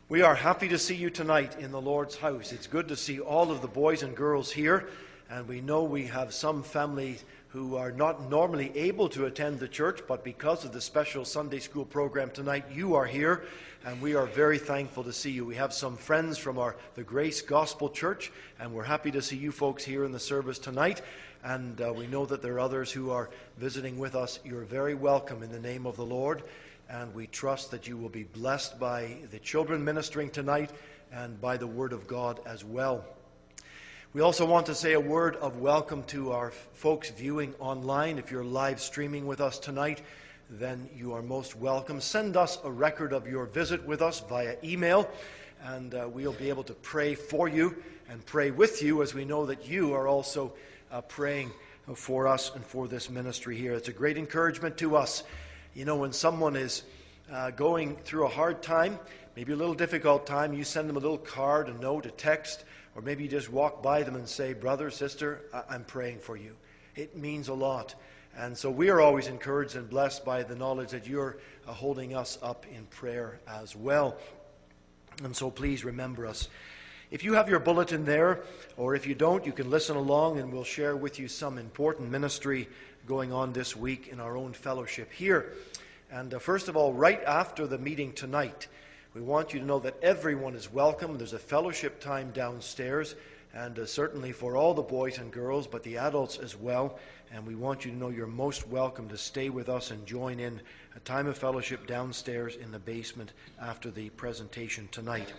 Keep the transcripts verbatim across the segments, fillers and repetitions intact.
We are happy to see you tonight in the Lord's house. It's good to see all of the boys and girls here, and we know we have some families who are not normally able to attend the church, but because of the special Sunday school program tonight, you are here, and we are very thankful to see you. We have some friends from our the Grace Gospel Church, and we're happy to see you folks here in the service tonight, and uh, we know that there are others who are visiting with us. You're very welcome in the name of the Lord. And we trust that you will be blessed by the children ministering tonight and by the Word of God as well. We also want to say a word of welcome to our folks viewing online. If you're live streaming with us tonight, then you are most welcome. Send us a record of your visit with us via email, and uh, we'll be able to pray for you and pray with you, as we know that you are also uh, praying for us and for this ministry here. It's a great encouragement to us. You know, when someone is uh, going through a hard time, maybe a little difficult time, you send them a little card, a note, a text, or maybe you just walk by them and say, brother, sister, I- I'm praying for you. It means a lot. And so we are always encouraged and blessed by the knowledge that you're uh, holding us up in prayer as well. And so please remember us. If you have your bulletin there, or if you don't, you can listen along and we'll share with you some important ministry going on this week in our own fellowship here. And uh, first of all, right after the meeting tonight, we want you to know that everyone is welcome. There's a fellowship time downstairs, and uh, certainly for all the boys and girls, but the adults as well. And we want you to know you're most welcome to stay with us and join in a time of fellowship downstairs in the basement after the presentation tonight.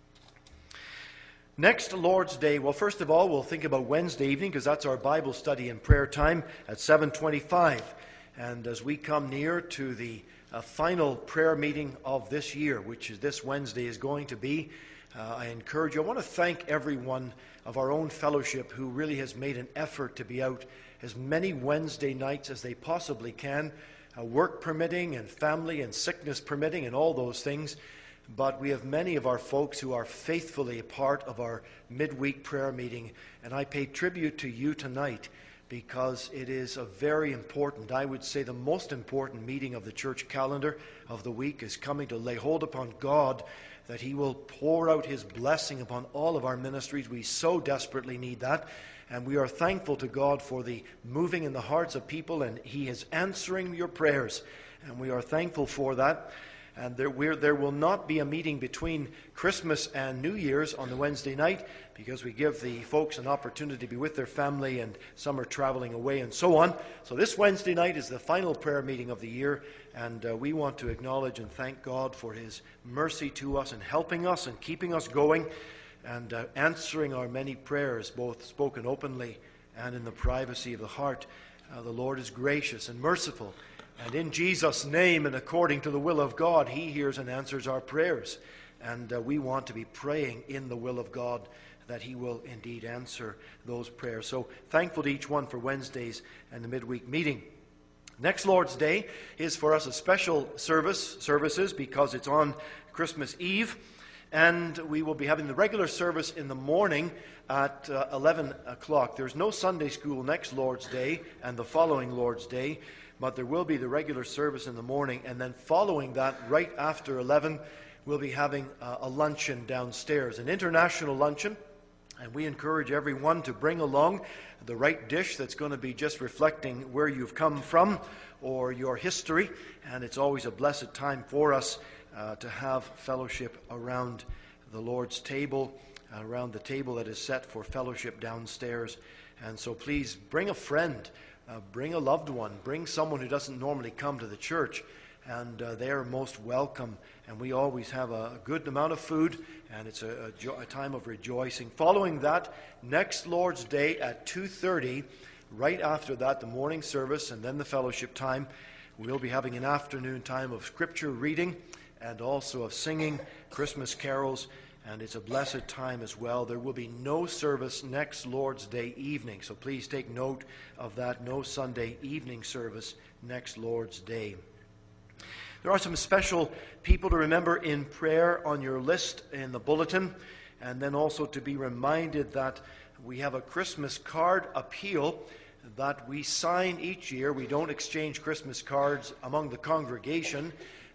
Next Lord's Day, well, first of all, we'll think about Wednesday evening, because that's our Bible study and prayer time at seven twenty-five. And as we come near to the uh, final prayer meeting of this year, which is this Wednesday is going to be, uh, I encourage you, I want to thank everyone of our own fellowship who really has made an effort to be out as many Wednesday nights as they possibly can, uh, work permitting and family and sickness permitting and all those things. But we have many of our folks who are faithfully a part of our midweek prayer meeting. And I pay tribute to you tonight because it is a very important, I would say the most important meeting of the church calendar of the week is coming to lay hold upon God, that He will pour out His blessing upon all of our ministries. We so desperately need that. And we are thankful to God for the moving in the hearts of people, and He is answering your prayers. And we are thankful for that. And there, we're, there will not be a meeting between Christmas and New Year's on the Wednesday night, because we give the folks an opportunity to be with their family, and some are traveling away and so on. So this Wednesday night is the final prayer meeting of the year, and uh, we want to acknowledge and thank God for His mercy to us and helping us and keeping us going and uh, answering our many prayers, both spoken openly and in the privacy of the heart. Uh, the Lord is gracious and merciful. And in Jesus' name and according to the will of God, He hears and answers our prayers. And uh, we want to be praying in the will of God that He will indeed answer those prayers. So thankful to each one for Wednesdays and the midweek meeting. Next Lord's Day is for us a special service, services because it's on Christmas Eve. And we will be having the regular service in the morning at uh, eleven o'clock. There's no Sunday school next Lord's Day and the following Lord's Day, but there will be the regular service in the morning, and then following that, right after eleven, we'll be having uh, a luncheon downstairs, an international luncheon, and we encourage everyone to bring along the right dish that's going to be just reflecting where you've come from or your history, and it's always a blessed time for us uh, to have fellowship around the Lord's table, uh, around the table that is set for fellowship downstairs. And so please bring a friend. Uh, bring a loved one, bring someone who doesn't normally come to the church, and uh, they are most welcome. And we always have a, a good amount of food, and it's a, a, jo- a time of rejoicing. Following that, next Lord's Day at two thirty, right after that, the morning service and then the fellowship time, we'll be having an afternoon time of scripture reading and also of singing Christmas carols. And it's a blessed time as well. There will be no service next Lord's Day evening. So please take note of that. No Sunday evening service next Lord's Day. There are some special people to remember in prayer on your list in the bulletin. And then also to be reminded that we have a Christmas card appeal that we sign each year. We don't exchange Christmas cards among the congregation.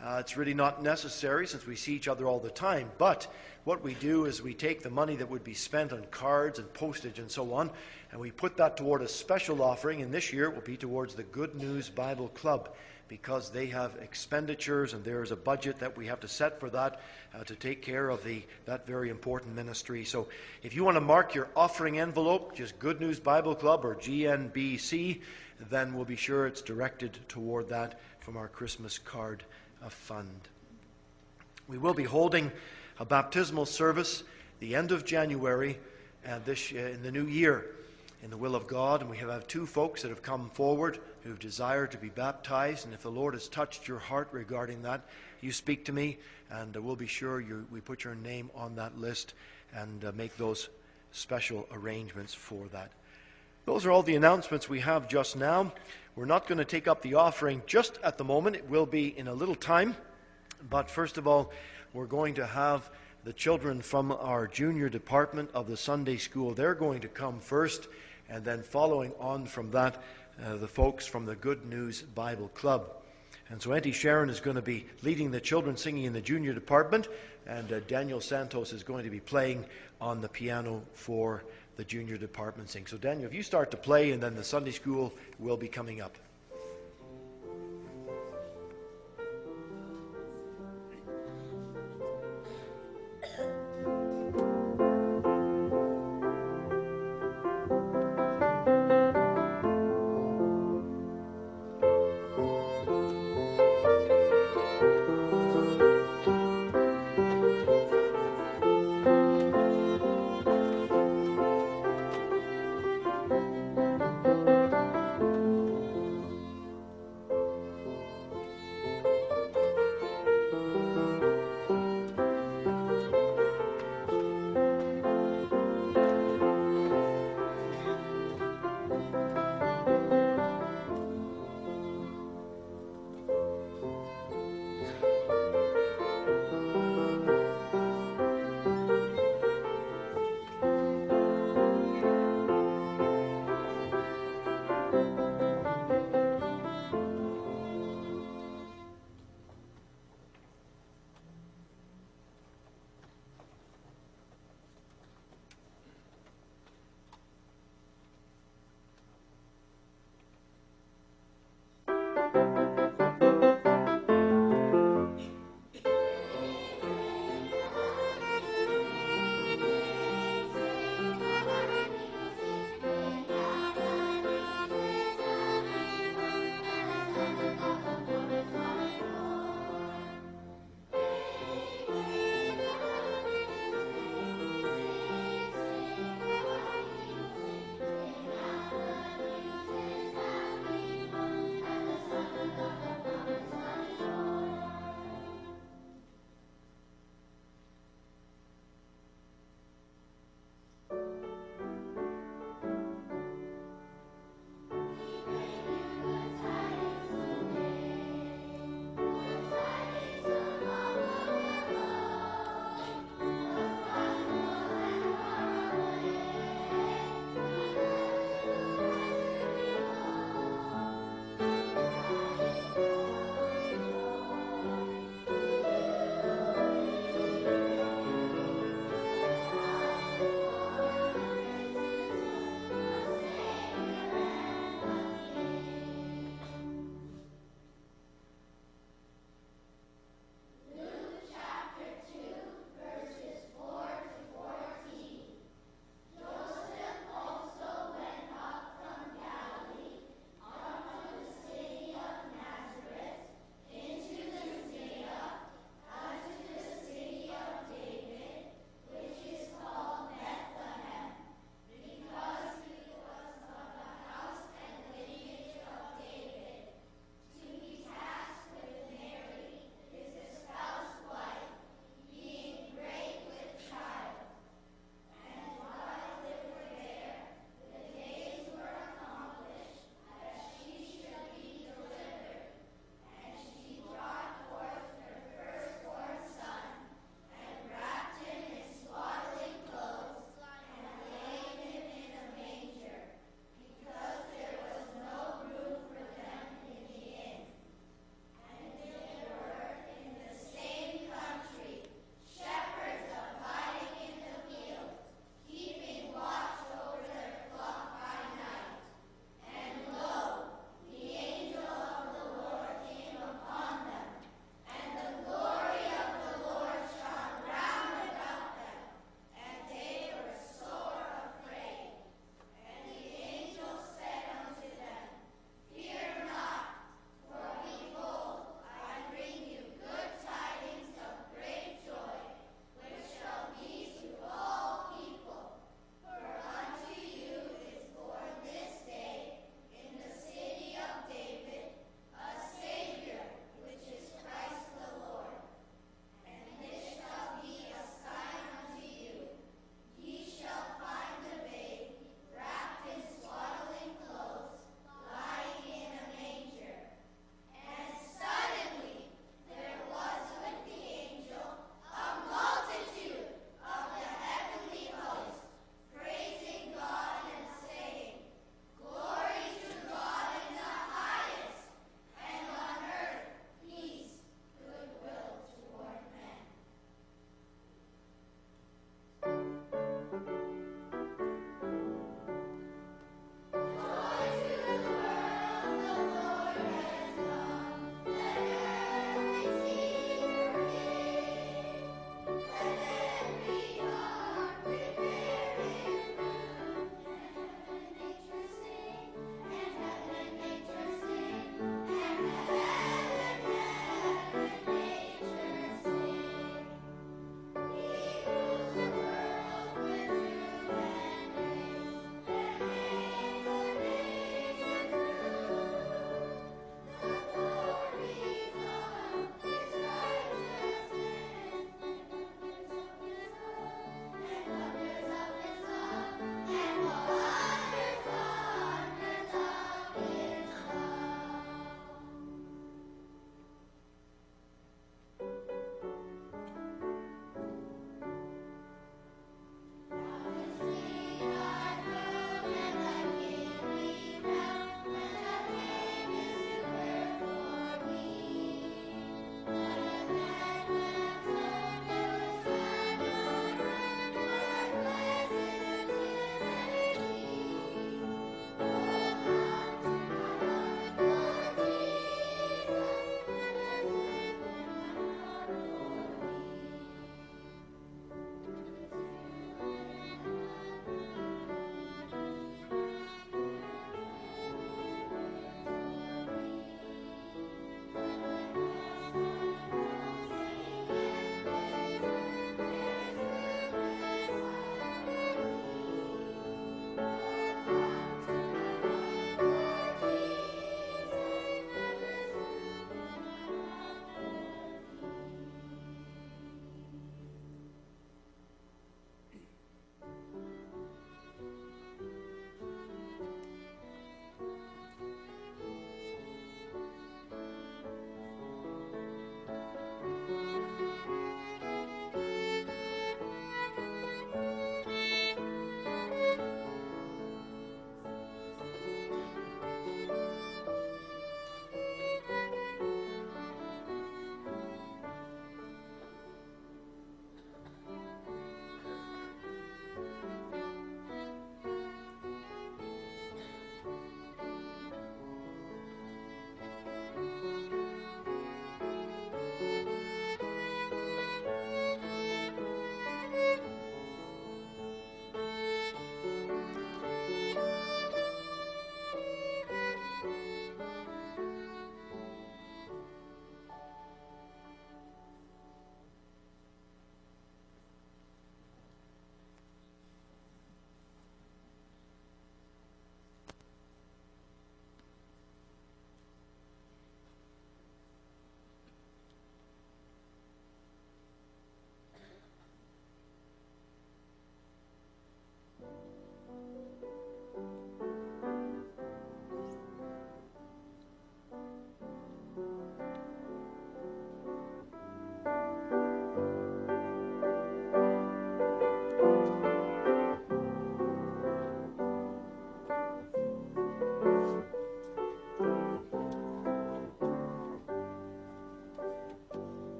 Uh, it's really not necessary since we see each other all the time. But what we do is we take the money that would be spent on cards and postage and so on, and we put that toward a special offering, and this year it will be towards the Good News Bible Club, because they have expenditures and there is a budget that we have to set for that uh, to take care of the that very important ministry. So if you want to mark your offering envelope, just Good News Bible Club or G N B C, then we'll be sure it's directed toward that from our Christmas card uh, fund. We will be holding a baptismal service the end of January and this uh, in the new year, in the will of God, and we have, have two folks that have come forward who desire to be baptized, and if the Lord has touched your heart regarding that, you speak to me, and uh, we'll be sure you, we put your name on that list and uh, make those special arrangements for that. Those are all the announcements we have just now. We're not going to take up the offering just at the moment. It will be in a little time, but first of all, we're going to have the children from our junior department of the Sunday school. They're going to come first, and then following on from that, uh, the folks from the Good News Bible Club. And so Auntie Sharon is going to be leading the children singing in the junior department, and uh, Daniel Santos is going to be playing on the piano for the junior department sing. So Daniel, if you start to play, and then the Sunday school will be coming up.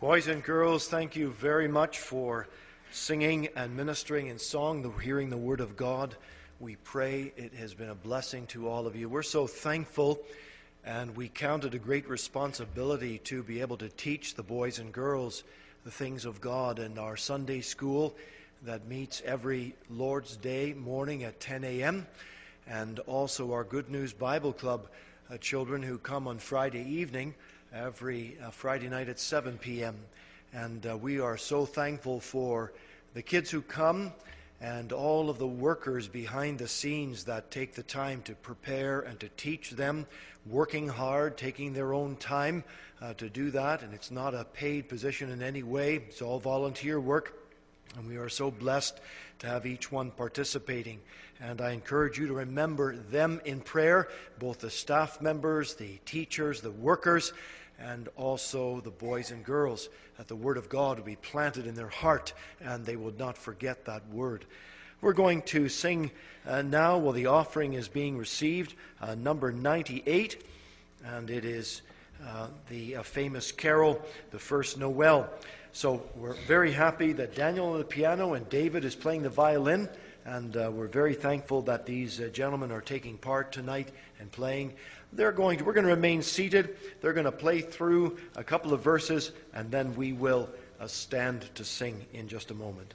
Boys and girls, thank you very much for singing and ministering in song, the, hearing the Word of God. We pray it has been a blessing to all of you. We're so thankful, and we count it a great responsibility to be able to teach the boys and girls the things of God in our Sunday school that meets every Lord's Day morning at ten a.m., and also our Good News Bible Club uh, children who come on Friday evening, every uh, Friday night at seven p.m. And uh, we are so thankful for the kids who come and all of the workers behind the scenes that take the time to prepare and to teach them, working hard, taking their own time uh, to do that. And it's not a paid position in any way. It's all volunteer work. And we are so blessed to have each one participating. And I encourage you to remember them in prayer, both the staff members, the teachers, the workers, and also the boys and girls, that the Word of God will be planted in their heart and they will not forget that Word. We're going to sing uh, now while the offering is being received, uh, number ninety-eight, and it is uh, the uh, famous carol, The First Noel. So we're very happy that Daniel on the piano and David is playing the violin, and uh, we're very thankful that these uh, gentlemen are taking part tonight and playing. They're going to, we're going to remain seated. They're going to play through a couple of verses, and then we will uh, stand to sing in just a moment.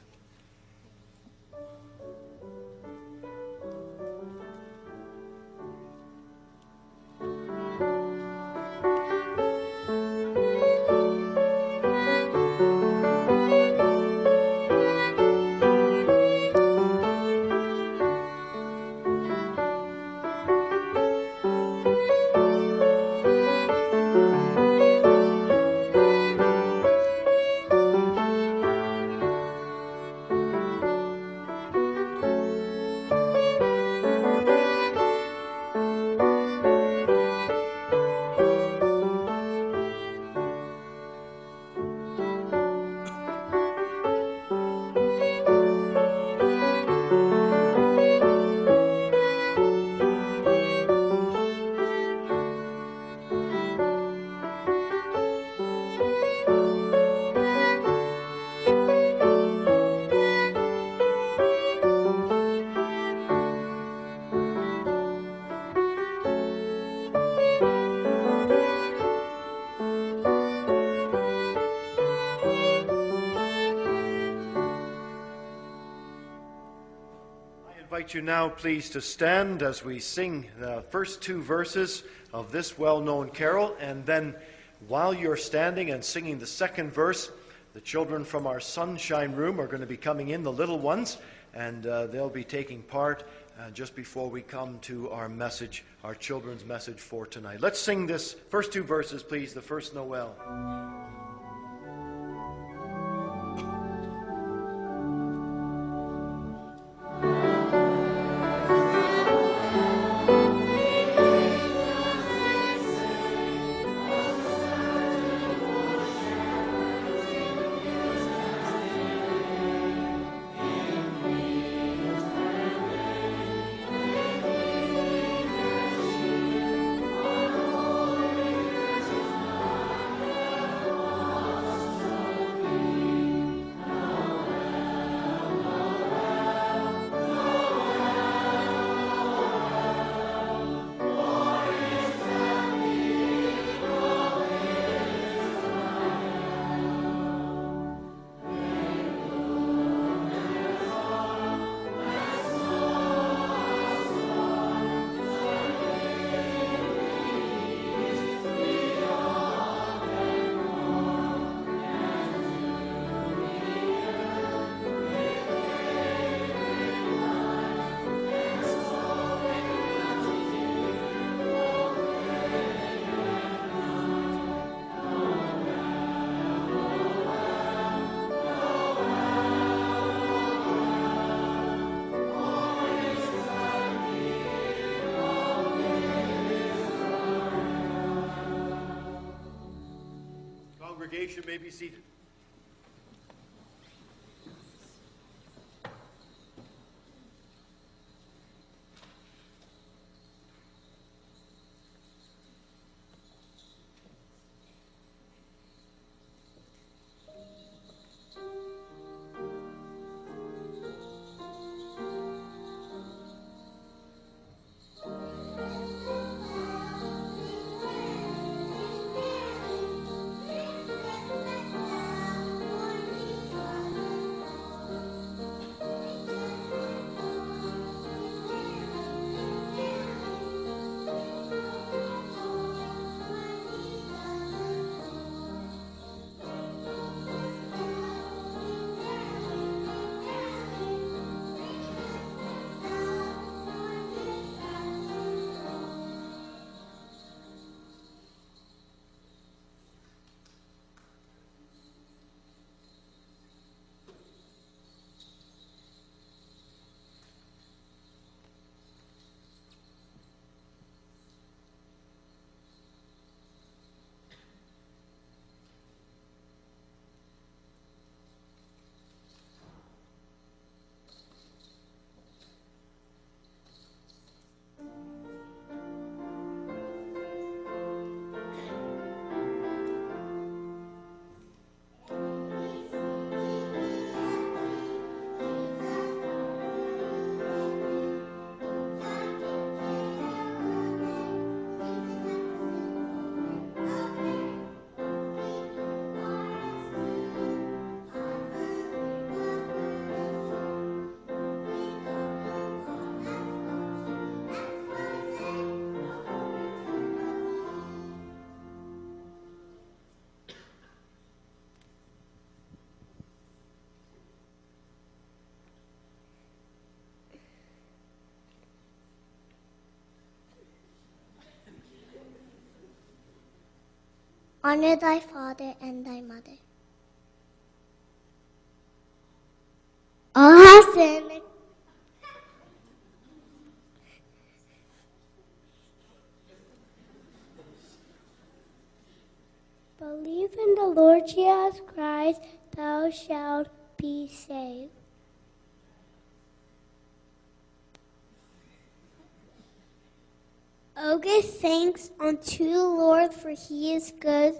I invite you now, please, to stand as we sing the first two verses of this well-known carol, and then while you're standing and singing the second verse, the children from our sunshine room are going to be coming in, the little ones, and uh, they'll be taking part uh, just before we come to our message, our children's message for tonight. Let's sing this first two verses, please, the First Noel. Congregation may be seated. Honor thy father and thy mother. All have sinned. Believe in the Lord Jesus Christ, thou shalt be saved. O give thanks unto the Lord, for he is good.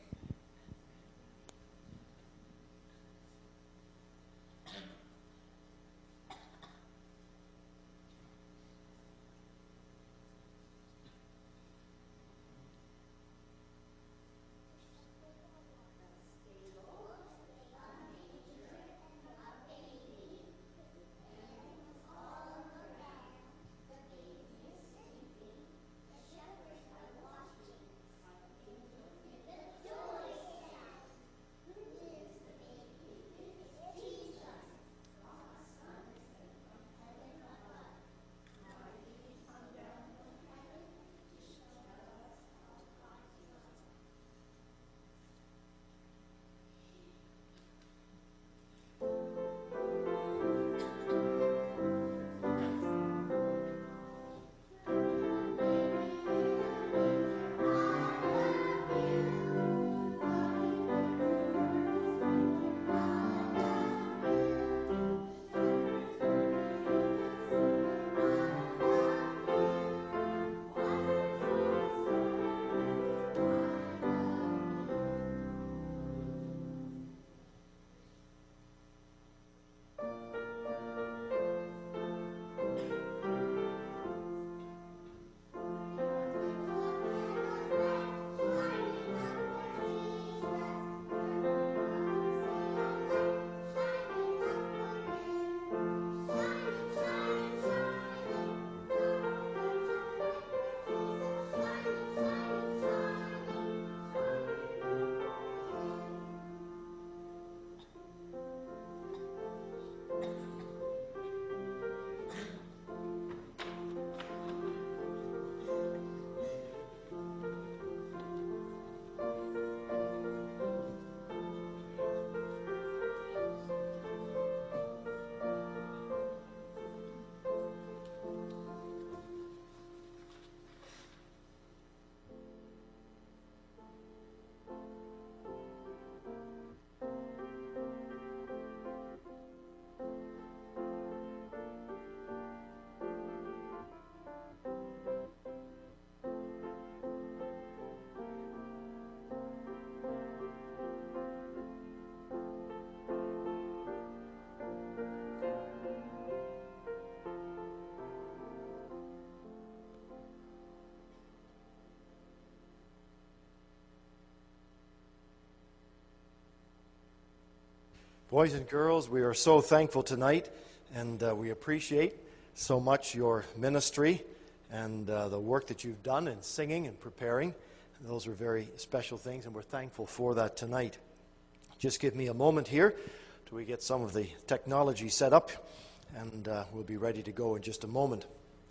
Boys and girls, we are so thankful tonight, and uh, we appreciate so much your ministry and uh, the work that you've done in singing and preparing. Those are very special things, and we're thankful for that tonight. Just give me a moment here till we get some of the technology set up, and uh, we'll be ready to go in just a moment.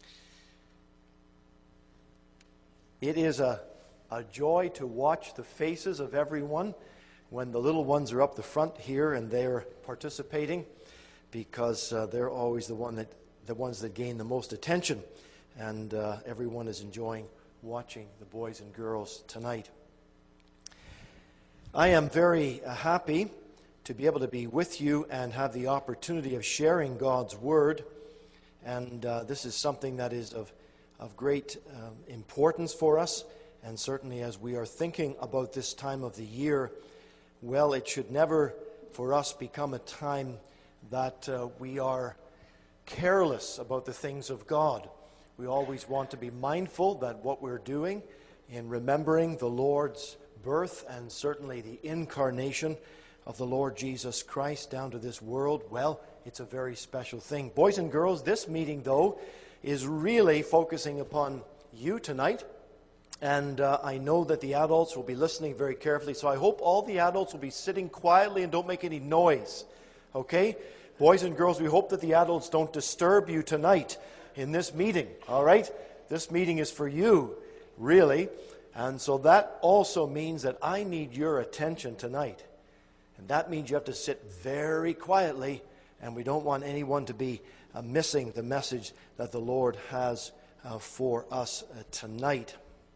It is a, a joy to watch the faces of everyone when the little ones are up the front here and they're participating, because uh, they're always the one that the ones that gain the most attention, and uh, everyone is enjoying watching the boys and girls tonight. I am very uh, happy to be able to be with you and have the opportunity of sharing God's Word, and uh, this is something that is of, of great uh, importance for us, and certainly as we are thinking about this time of the year, well, it should never for us become a time that uh, we are careless about the things of God. We always want to be mindful that what we're doing in remembering the Lord's birth and certainly the incarnation of the Lord Jesus Christ down to this world, well, it's a very special thing. Boys and girls, this meeting, though, is really focusing upon you tonight. And uh, I know that the adults will be listening very carefully, so I hope all the adults will be sitting quietly and don't make any noise. Okay? Boys and girls, we hope that the adults don't disturb you tonight in this meeting. All right? This meeting is for you, really. And so that also means that I need your attention tonight. And that means you have to sit very quietly, and we don't want anyone to be uh, missing the message that the Lord has uh, for us uh, tonight.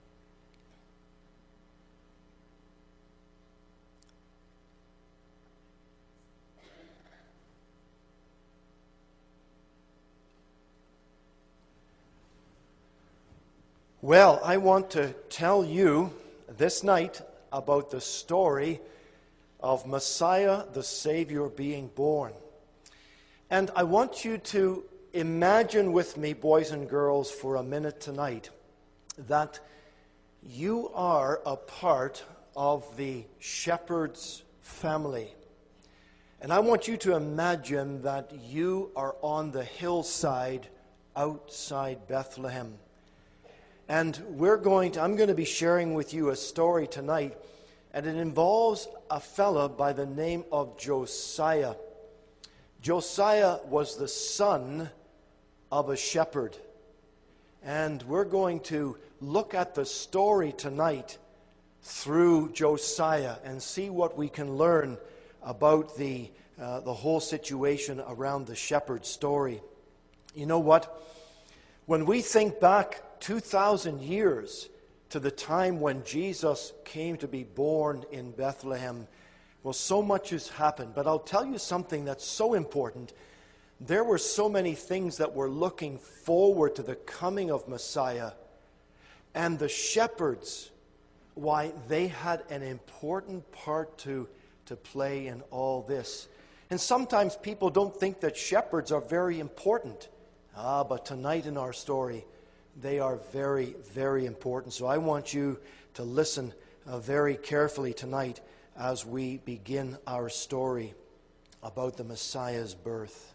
Well, I want to tell you this night about the story of Messiah, the Savior, being born. And I want you to imagine with me, boys and girls, for a minute tonight, that you are a part of the shepherd's family. And I want you to imagine that you are on the hillside outside Bethlehem. And we're going to, I'm going to be sharing with you a story tonight, and it involves a fella by the name of Josiah. Josiah was the son of a shepherd. And we're going to look at the story tonight through Josiah and see what we can learn about the, uh, the whole situation around the shepherd story. You know what? When we think back two thousand years to the time when Jesus came to be born in Bethlehem, well, so much has happened. But I'll tell you something that's so important. There were so many things that were looking forward to the coming of Messiah. And the shepherds, why, they had an important part to, to play in all this. And sometimes people don't think that shepherds are very important. Ah, but tonight in our story, they are very, very important. So I want you to listen uh, very carefully tonight as we begin our story about the Messiah's birth.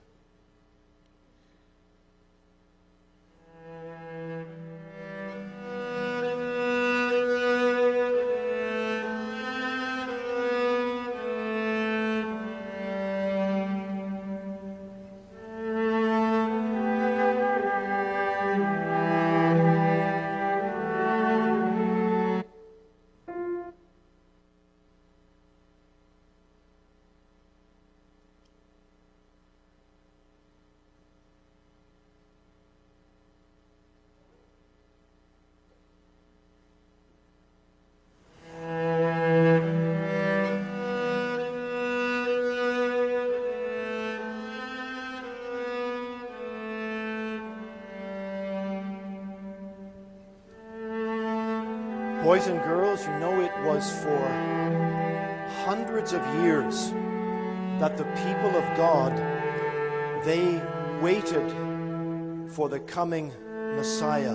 Boys and girls, you know it was for hundreds of years that the people of God, they waited for the coming Messiah.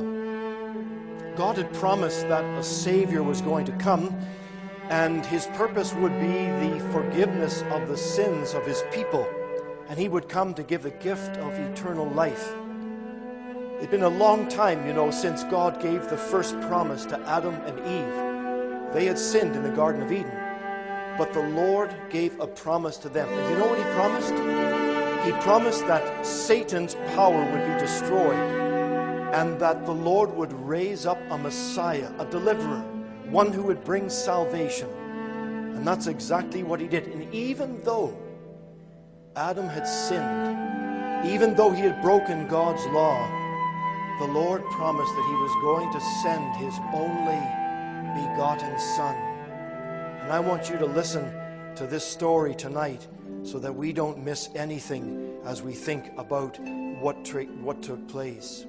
God had promised that a Savior was going to come, and His purpose would be the forgiveness of the sins of His people, and He would come to give the gift of eternal life. It's been a long time, you know, since God gave the first promise to Adam and Eve. They had sinned in the Garden of Eden, but the Lord gave a promise to them. And you know what He promised? He promised that Satan's power would be destroyed, and that the Lord would raise up a Messiah, a deliverer, one who would bring salvation. And that's exactly what He did. And even though Adam had sinned, even though he had broken God's law, the Lord promised that He was going to send His only begotten Son. And I want you to listen to this story tonight so that we don't miss anything as we think about what, tra- what took place.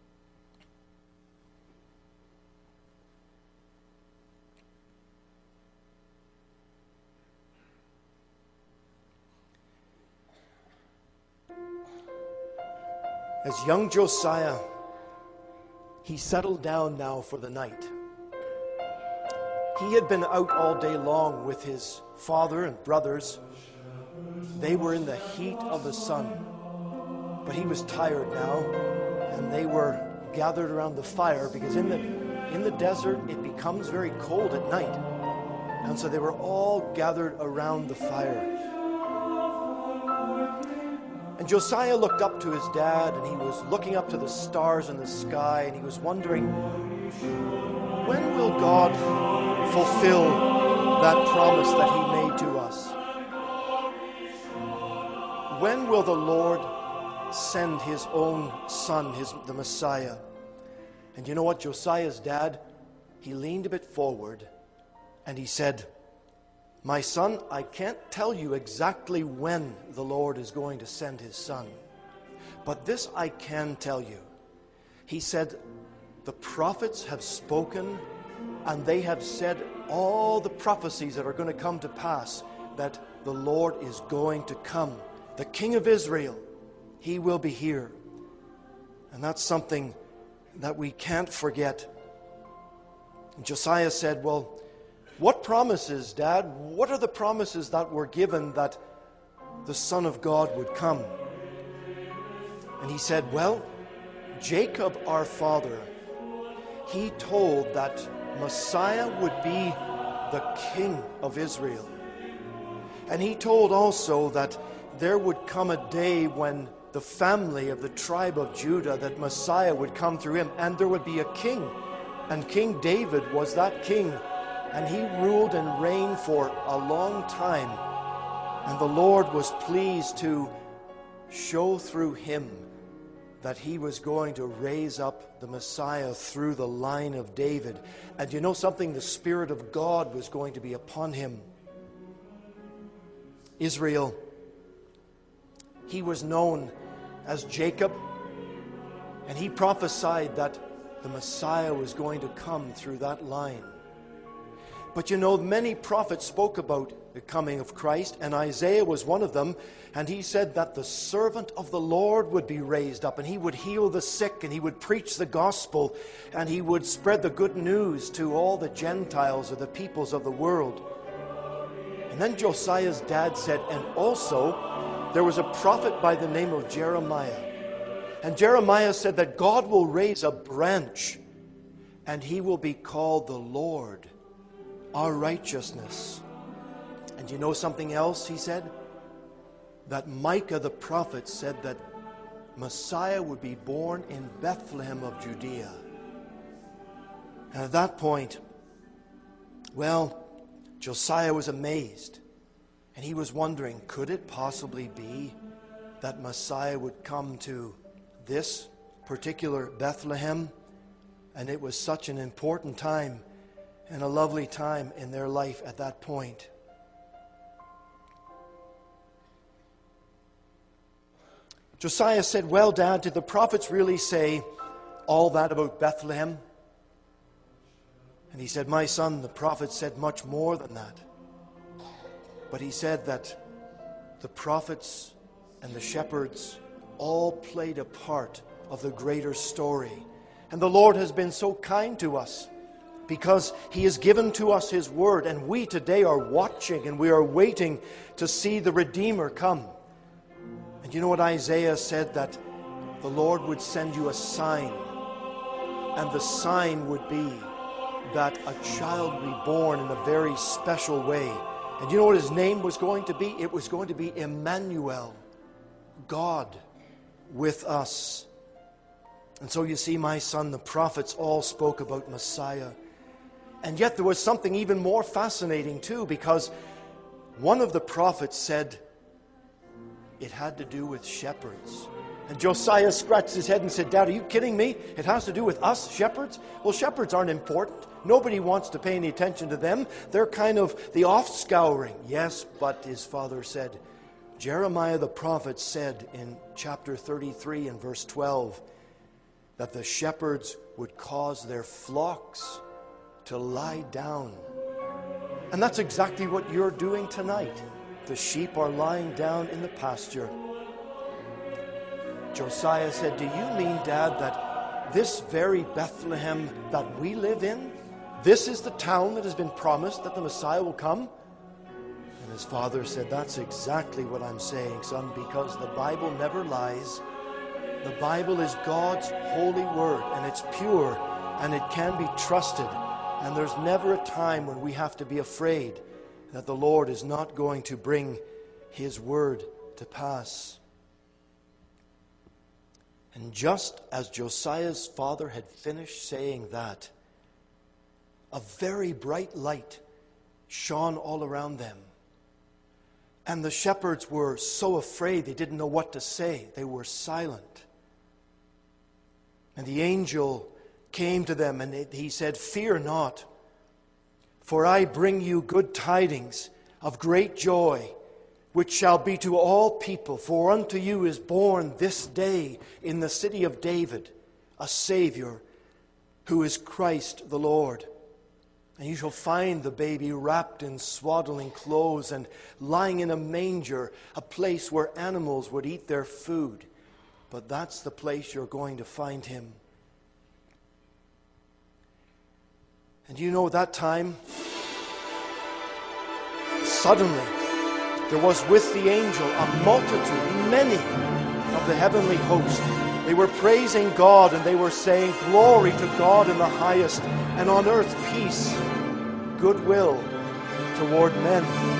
As young Josiah, he settled down now for the night. He had been out all day long with his father and brothers. They were in the heat of the sun, but he was tired now, and they were gathered around the fire because in the, in the desert it becomes very cold at night. And so they were all gathered around the fire. And Josiah looked up to his dad, and he was looking up to the stars in the sky, and he was wondering, when will God fulfill that promise that he made to us? When will the Lord send his own son, his, the Messiah? And you know what? Josiah's dad, he leaned a bit forward and he said, my son, I can't tell you exactly when the Lord is going to send his son, but this I can tell you. He said, the prophets have spoken and they have said all the prophecies that are going to come to pass, that the Lord is going to come. The King of Israel, he will be here. And that's something that we can't forget. And Josiah said, well, what promises, Dad? What are the promises that were given that the Son of God would come? And he said, well, Jacob, our father, he told that Messiah would be the King of Israel. And he told also that there would come a day when the family of the tribe of Judah, that Messiah would come through him, and there would be a king. And King David was that king, and he ruled and reigned for a long time. And the Lord was pleased to show through him that he was going to raise up the Messiah through the line of David. And you know something? The Spirit of God was going to be upon him. Israel, he was known as Jacob, and he prophesied that the Messiah was going to come through that line. But you know, many prophets spoke about the coming of Christ, and Isaiah was one of them, and he said that the servant of the Lord would be raised up, and he would heal the sick, and he would preach the gospel, and he would spread the good news to all the Gentiles or the peoples of the world. And then Josiah's dad said, and also there was a prophet by the name of Jeremiah. And Jeremiah said that God will raise a branch, and he will be called the Lord, our righteousness. And you know something else he said? That Micah the prophet said that Messiah would be born in Bethlehem of Judea. And at that point, well, Josiah was amazed. And he was wondering, could it possibly be that Messiah would come to this particular Bethlehem? And it was such an important time and a lovely time in their life at that point. Josiah said, well, Dad, did the prophets really say all that about Bethlehem? And he said, my son, the prophets said much more than that. But he said that the prophets and the shepherds all played a part of the greater story. And the Lord has been so kind to us because he has given to us his word. And we today are watching and we are waiting to see the Redeemer come. And you know what Isaiah said? That the Lord would send you a sign. And the sign would be that a child would be born in a very special way. And you know what his name was going to be? It was going to be Emmanuel, God with us. And so you see, my son, the prophets all spoke about Messiah. And yet there was something even more fascinating too, because one of the prophets said it had to do with shepherds. And Josiah scratched his head and said, Dad, are you kidding me? It has to do with us, shepherds? Well, shepherds aren't important. Nobody wants to pay any attention to them. They're kind of the offscouring. Yes, but his father said, Jeremiah the prophet said in chapter thirty-three and verse twelve that the shepherds would cause their flocks to lie down. And that's exactly what you're doing tonight. The sheep are lying down in the pasture. Josiah said, do you mean, Dad, that this very Bethlehem that we live in, this is the town that has been promised that the Messiah will come? And his father said, that's exactly what I'm saying, son, because the Bible never lies. The Bible is God's holy word, and it's pure, and it can be trusted. And there's never a time when we have to be afraid that the Lord is not going to bring his word to pass. And just as Josiah's father had finished saying that, a very bright light shone all around them. And the shepherds were so afraid they didn't know what to say. They were silent. And the angel came to them and he said, "Fear not, for I bring you good tidings of great joy, which shall be to all people. For unto you is born this day in the city of David a Savior, who is Christ the Lord. And you shall find the baby wrapped in swaddling clothes and lying in a manger, a place where animals would eat their food." But that's the place you're going to find him. And you know, at that time, suddenly there was with the angel a multitude, many of the heavenly host. They were praising God and they were saying, "Glory to God in the highest, and on earth peace, goodwill toward men."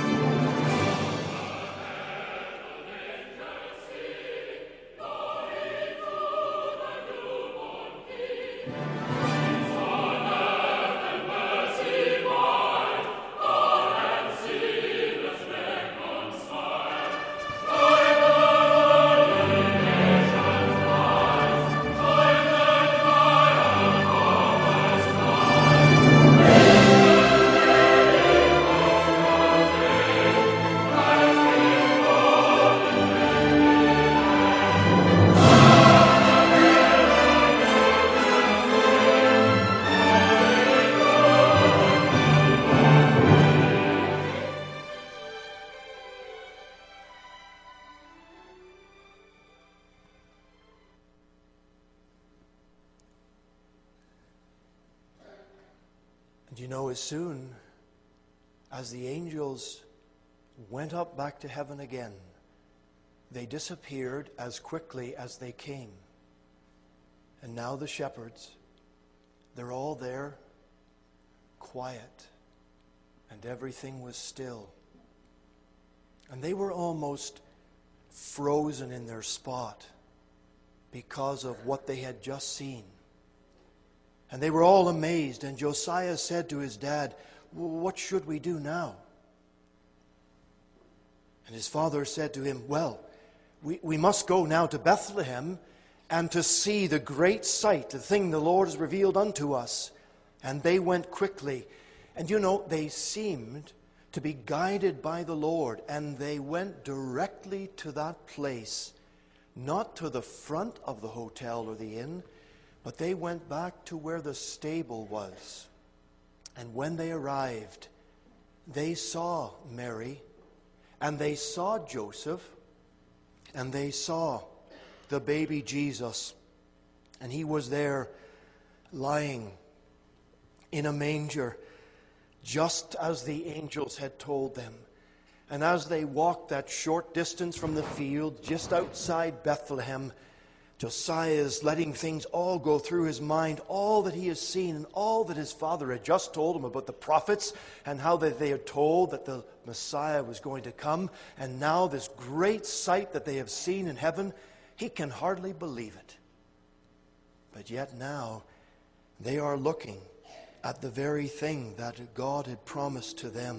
And you know, as soon as the angels went up back to heaven again, they disappeared as quickly as they came. And now the shepherds, they're all there, quiet, and everything was still. And they were almost frozen in their spot because of what they had just seen. And they were all amazed, and Josiah said to his dad, "What should we do now?" And his father said to him, "Well, we, we must go now to Bethlehem and to see the great sight, the thing the Lord has revealed unto us." And they went quickly. And you know, they seemed to be guided by the Lord, and they went directly to that place, not to the front of the hotel or the inn, but they went back to where the stable was. And when they arrived, they saw Mary, and they saw Joseph, and they saw the baby Jesus. And he was there lying in a manger, just as the angels had told them. And as they walked that short distance from the field, just outside Bethlehem, Josiah is letting things all go through his mind, all that he has seen and all that his father had just told him about the prophets and how that they had told that the Messiah was going to come. And now this great sight that they have seen in heaven, he can hardly believe it. But yet now they are looking at the very thing that God had promised to them.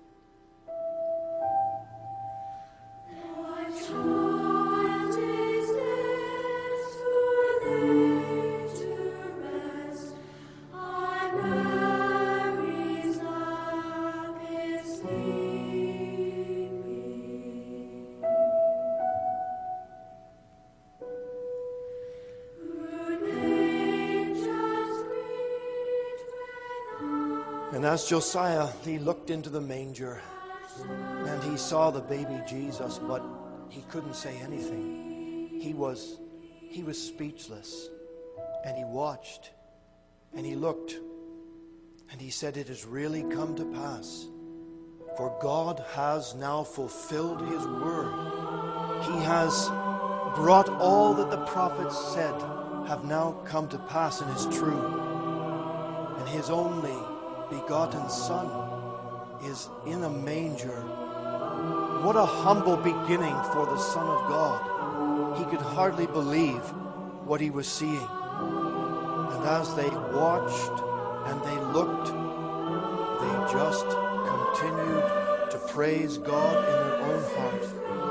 And as Josiah, he looked into the manger and he saw the baby Jesus, but he couldn't say anything. He was, he was speechless. And he watched and he looked and he said, "It has really come to pass. For God has now fulfilled his word. He has brought all that the prophets said have now come to pass and is true. And his only begotten Son is in a manger." What a humble beginning for the Son of God. He could hardly believe what he was seeing. And as they watched and they looked just continued to praise God in their own heart.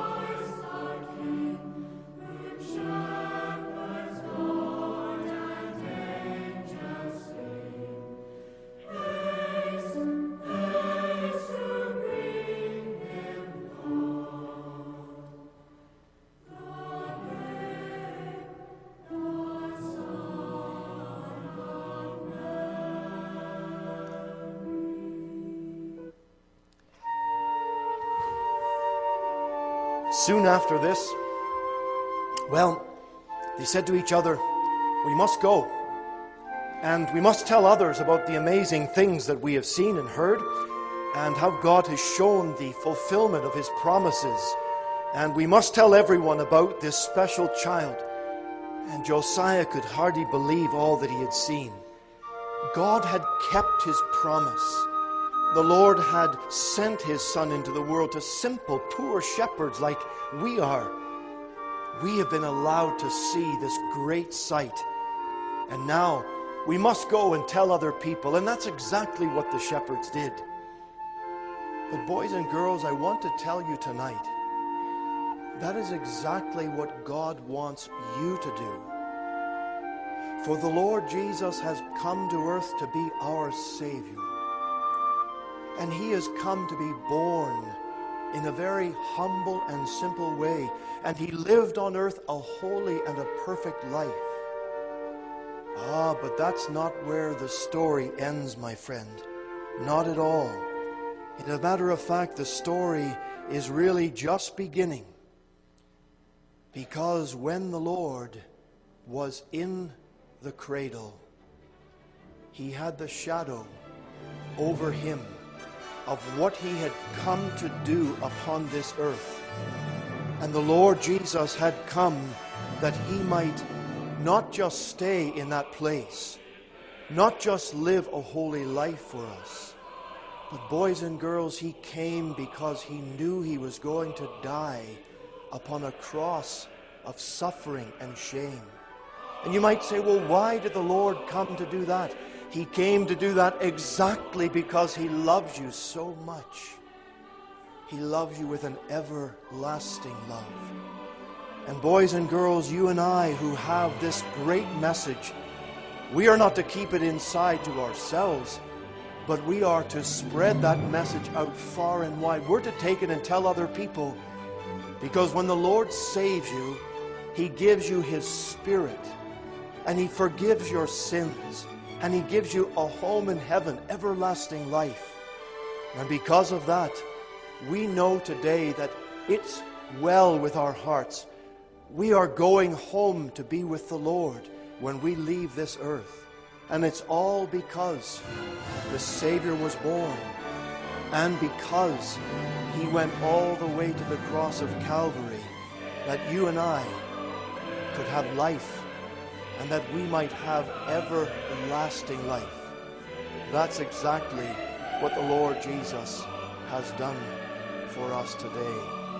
Soon after this, well, they said to each other, "We must go, and we must tell others about the amazing things that we have seen and heard, and how God has shown the fulfillment of His promises. And we must tell everyone about this special child." And Josiah could hardly believe all that he had seen. God had kept His promise. The Lord had sent His Son into the world to simple, poor shepherds like we are. We have been allowed to see this great sight. And now we must go and tell other people. And that's exactly what the shepherds did. But boys and girls, I want to tell you tonight, that is exactly what God wants you to do. For the Lord Jesus has come to earth to be our Savior. And He has come to be born in a very humble and simple way. And He lived on earth a holy and a perfect life. Ah, but that's not where the story ends, my friend. Not at all. As a matter of fact, the story is really just beginning. Because when the Lord was in the cradle, He had the shadow over Him of what He had come to do upon this earth. And the Lord Jesus had come that He might not just stay in that place, not just live a holy life for us, but boys and girls, He came because He knew He was going to die upon a cross of suffering and shame. And you might say, well, why did the Lord come to do that? He came to do that exactly because He loves you so much. He loves you with an everlasting love. And boys and girls, you and I who have this great message, we are not to keep it inside to ourselves, but we are to spread that message out far and wide. We're to take it and tell other people, because when the Lord saves you, He gives you His Spirit, and He forgives your sins, and He gives you a home in heaven, everlasting life. And because of that, we know today that it's well with our hearts. We are going home to be with the Lord when we leave this earth. And it's all because the Savior was born, and because He went all the way to the cross of Calvary, that you and I could have life, and that we might have everlasting life. That's exactly what the Lord Jesus has done for us today.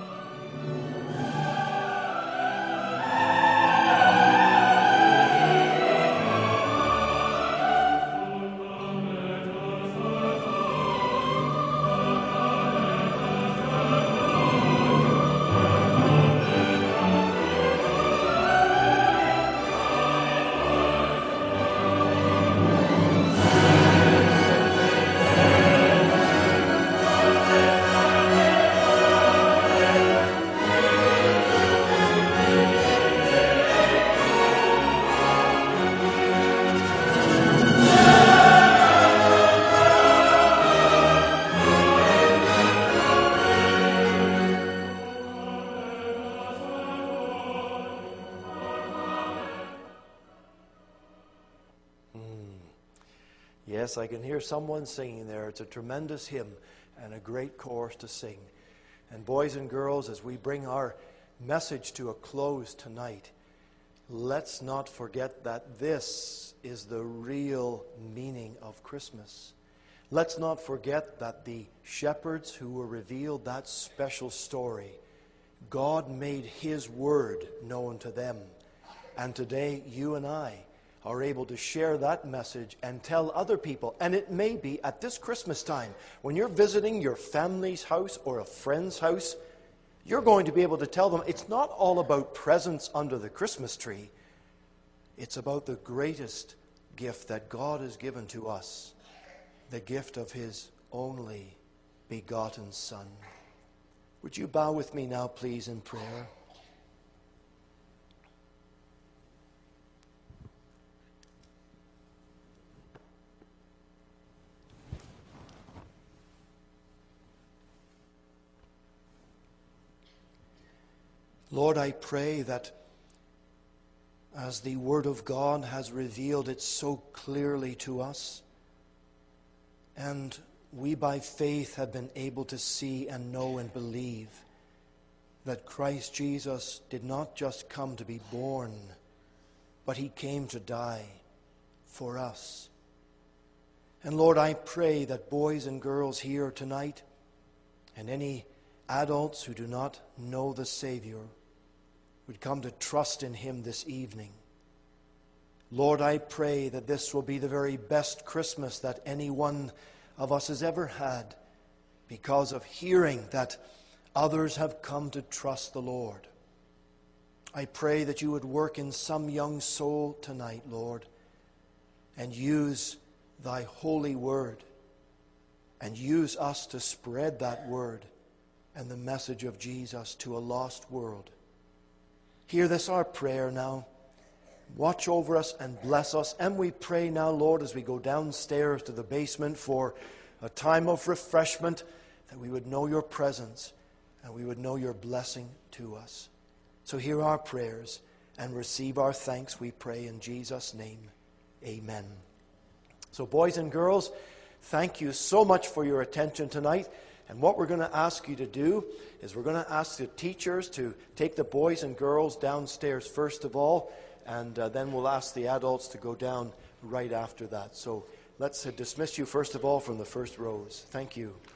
Yes, I can hear someone singing there. It's a tremendous hymn and a great chorus to sing. And boys and girls, as we bring our message to a close tonight, let's not forget that this is the real meaning of Christmas. Let's not forget that the shepherds who were revealed that special story, God made His word known to them. And today, you and I are able to share that message and tell other people. And it may be at this Christmas time, when you're visiting your family's house or a friend's house, you're going to be able to tell them it's not all about presents under the Christmas tree. It's about the greatest gift that God has given to us, the gift of His only begotten Son. Would you bow with me now, please, in prayer? Lord, I pray that as the Word of God has revealed it so clearly to us, and we by faith have been able to see and know and believe that Christ Jesus did not just come to be born, but He came to die for us. And Lord, I pray that boys and girls here tonight, and any adults who do not know the Savior, would come to trust in Him this evening. Lord, I pray that this will be the very best Christmas that any one of us has ever had, because of hearing that others have come to trust the Lord. I pray that you would work in some young soul tonight, Lord, and use thy holy word, and use us to spread that word and the message of Jesus to a lost world. Hear this, our prayer now. Watch over us and bless us. And we pray now, Lord, as we go downstairs to the basement for a time of refreshment, that we would know your presence and we would know your blessing to us. So hear our prayers and receive our thanks, we pray in Jesus' name. Amen. So boys and girls, thank you so much for your attention tonight. And what we're going to ask you to do is we're going to ask the teachers to take the boys and girls downstairs first of all, and uh, then we'll ask the adults to go down right after that. So let's uh, dismiss you first of all from the first rows. Thank you.